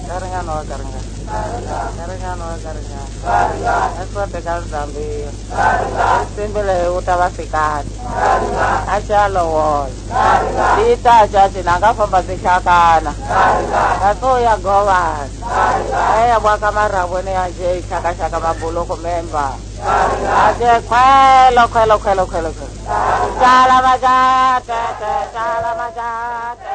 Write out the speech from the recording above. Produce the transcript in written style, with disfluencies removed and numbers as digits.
Esote kalzambi. Simbele utawasikati. Achalo wol. Dita chachi nangafamba zichakana. Kasoya govan. Aya bwakamara bwene aje chakashaka mabuloko memba. Aje kwelo. Chala majate.